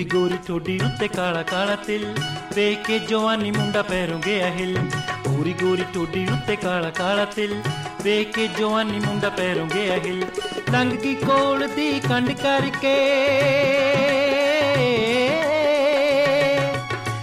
ਗੋਰੀ ਗੋਰੀ ਠੋਡੀ ਉੱਤੇ ਕਾਲਾ ਕਾਲਾ ਤਿਲ, ਵੇਖ ਕੇ ਜਵਾਨੀ ਮੁੰਡਾ ਪੈਰੋਂ ਗਿਆ ਹਿੱਲ। ਗੋਰੀ ਗੋਰੀ ਠੋਡੀ ਉੱਤੇ ਕਾਲਾ ਕਾਲਾ ਤਿਲ, ਵੇਖ ਕੇ ਜਵਾਨੀ ਮੁੰਡਾ ਪੈਰੋਂ ਗਿਆ ਹਿੱਲ। ਲੰਘ ਗਈ ਕੋਲ ਦੀ ਕੰਡ ਕਰਕੇ